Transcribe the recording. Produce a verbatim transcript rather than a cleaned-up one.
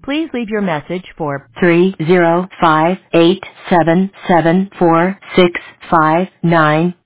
Please leave your message for three zero five eight seven seven four six five nine.